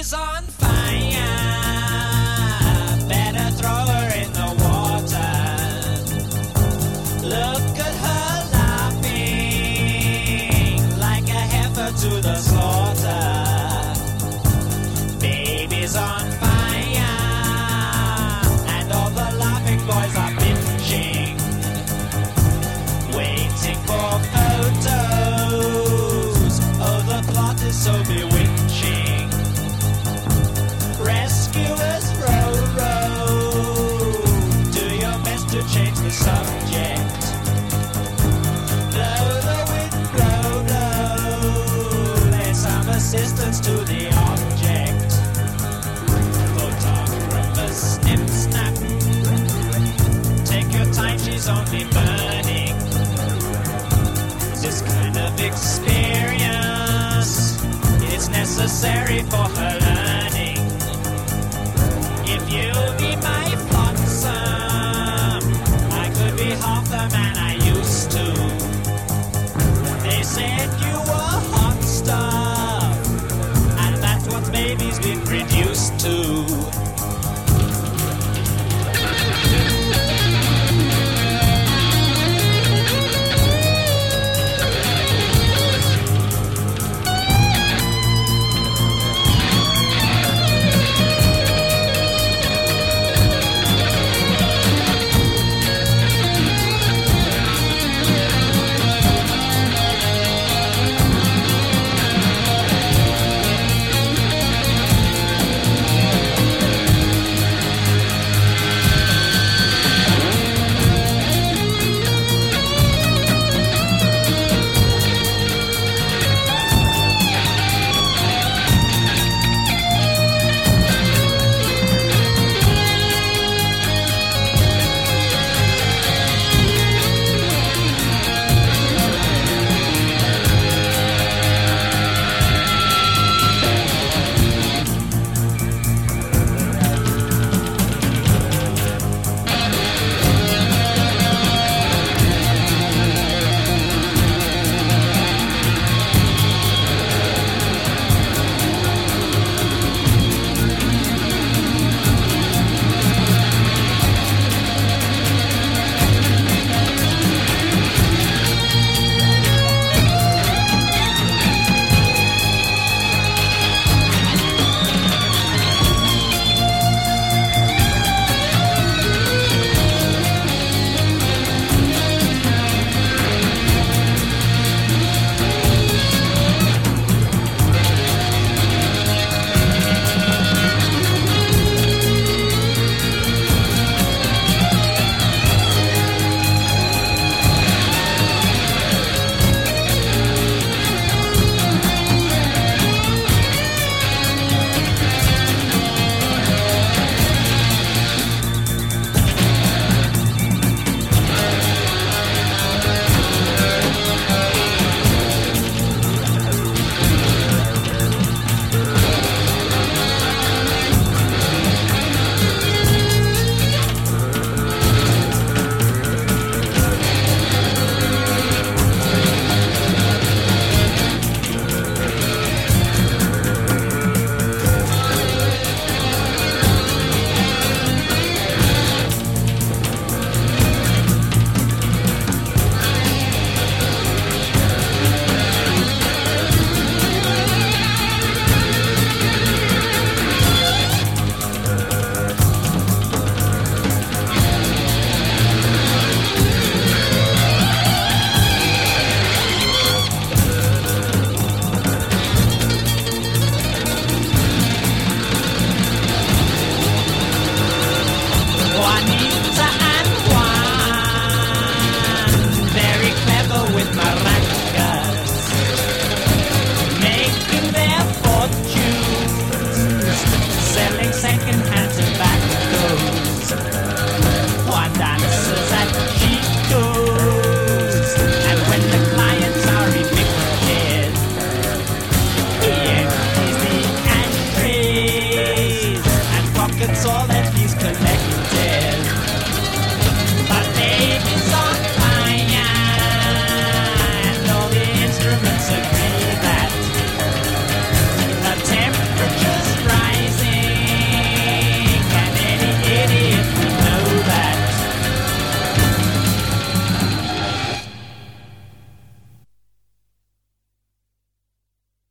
Baby's on fire. Better throw her in the water. Look at her laughing like a heifer to the slaughter. Baby's on fire, and all the laughing boys are bitching, waiting for photos. Oh, the plot is so bewitching. Rescuers row, row. Do your best to change the subject. Blow the wind, blow, blow. Lend some assistance to the object. Photographers snip, snap. Take your time, she's only burning. This kind of experience is necessary for her learning. If you be my flotsam, I could be half the man